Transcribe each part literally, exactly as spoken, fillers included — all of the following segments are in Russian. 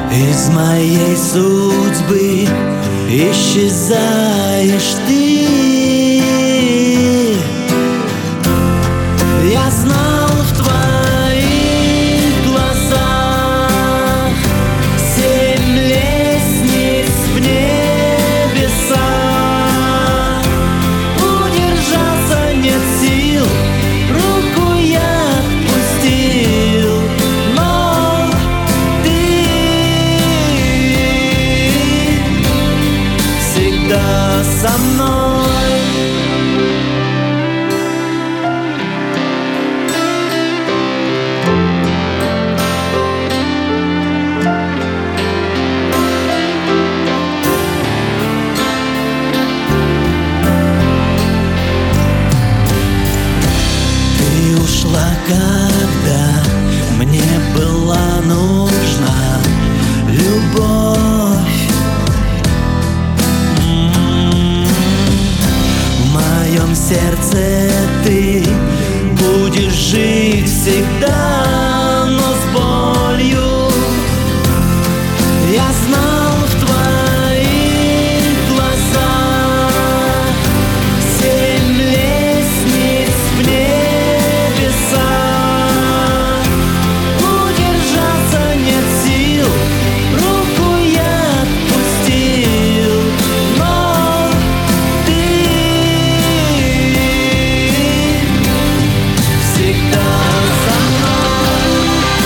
Из моей судьбы исчезаешь ты. Я знал в твоих глазах семь лестниц в небеса. Удержаться нет сил, руку я отпустил, но ты всегда со мной. Когда мне была нужна любовь, в моем сердце ты будешь жить всегда, но с болью. Я знал в твоих глазах семь лестниц в небеса. Удержаться нет сил, руку я отпустил, но ты всегда со мной.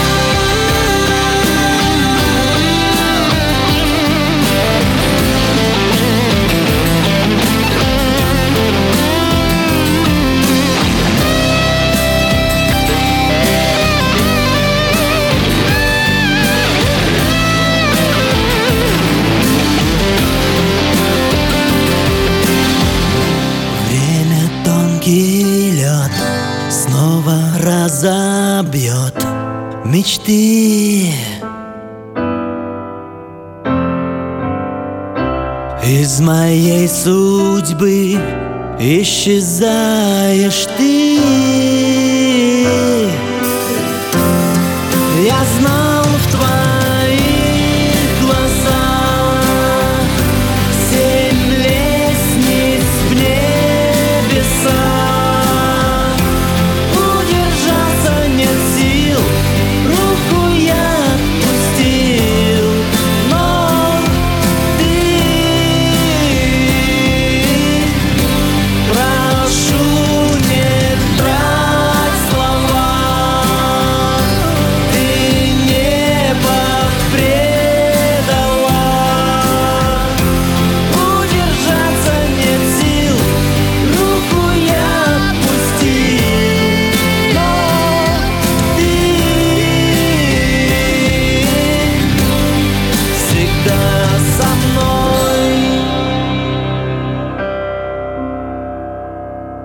Время тонкий лед снова разобьет мечты. Из моей судьбы исчезаешь ты.